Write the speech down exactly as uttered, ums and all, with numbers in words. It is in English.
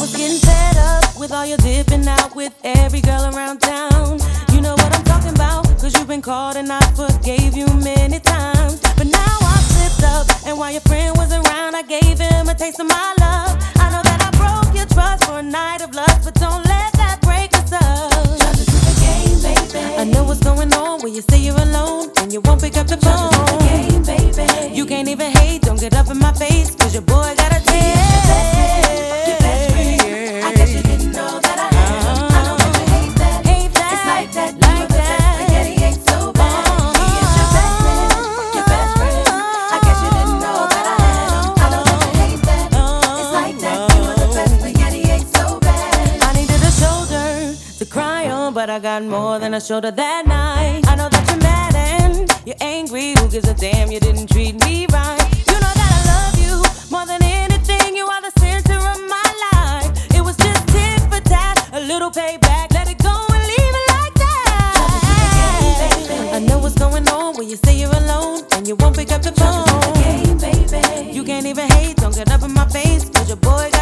getting fed up with all your dipping out with every girl around town. You know what I'm talking about, cause you've been called and I forgave you many times. But now I slipped up, and while your friend was around, I gave him a taste of my love. I know that I broke your trust for a night of lust, but don't let that break us up. Try to do the game, baby. I know what's going on when you say you're alone and you won't pick up the phone. Try to do the game, baby. You can't even hate, don't get up in my face, cause your boy got a taste. Your best friend, your best friend. I guess you didn't know that I had him. I know that you hate that. Hate that. It's like that. Like that. Spaghetti ain't so bad. He is your best friend, your best friend. I guess you didn't know that I had him. I know that you hate that. It's like that. You were the best. Spaghetti ain't so bad. I needed a shoulder to cry on, but I got more than a shoulder that night. I know that you're mad and you're angry. Who gives a damn? You didn't treat me right. You know that I love you more than anything. You are the center of my life. It was just tit for tat, a little payback. Let it go and leave it like that. Game, I know what's going on when you say you're alone and you won't pick up the phone. Game, baby. You can't even hate, don't get up in my face, cause your boy got